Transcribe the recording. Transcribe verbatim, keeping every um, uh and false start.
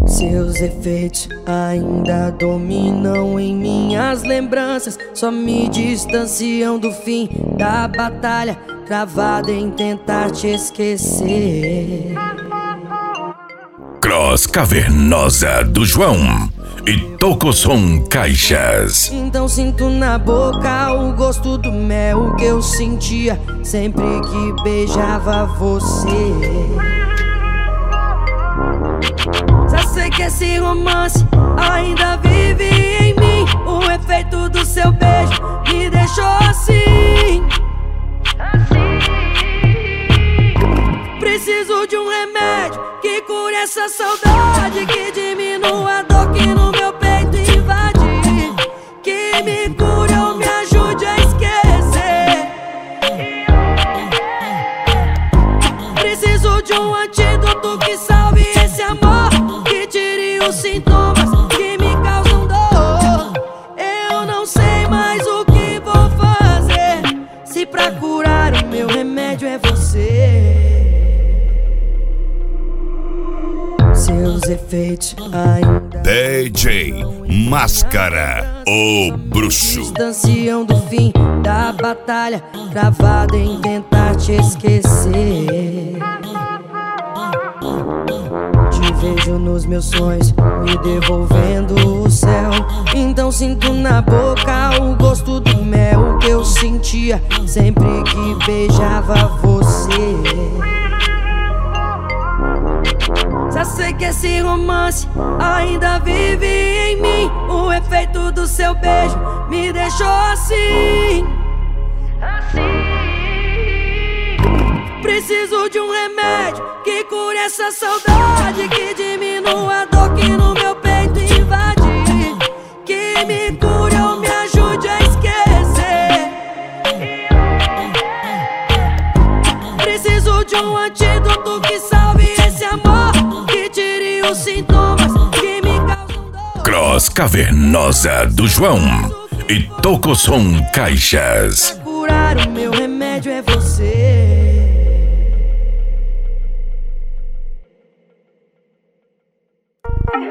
Seus efeitos ainda dominam em minhas lembranças, só me distanciam do fim da batalha, travado em tentar te esquecer. Cross Cavernosa do João e Tocosom Caixas. Então sinto na boca o gosto do mel que eu sentia sempre que beijava você. Já sei que esse romance ainda vive em mim, o efeito do seu beijo me deixou assim. Preciso de um remédio que cure essa saudade, que diminua a dor que no meu peito invade, que me cure ou me ajude a esquecer. Preciso de um antídoto que salve esse amor, que tire os sintomas que me causam dor. Eu não sei mais o que vou fazer, se pra curar o meu remédio é você. Seus efeitos ainda D J Máscara, o bruxo. Distanciam do fim da batalha, travado em tentar te esquecer. Te vejo nos meus sonhos, me devolvendo o céu. Então sinto na boca o gosto do mel que eu sentia sempre que beijava você. Já sei que esse romance ainda vive em mim, o efeito do seu beijo me deixou assim. Preciso de um remédio que cure essa saudade, que diminua a dor que no meu peito invade, que me cure ou me ajude a esquecer. Preciso de um antídoto que salve esse amor, que tire os sintomas que me causam dor. Cross Cavernosa do João e Tocosom Caixas. Pra curar o meu remédio é você.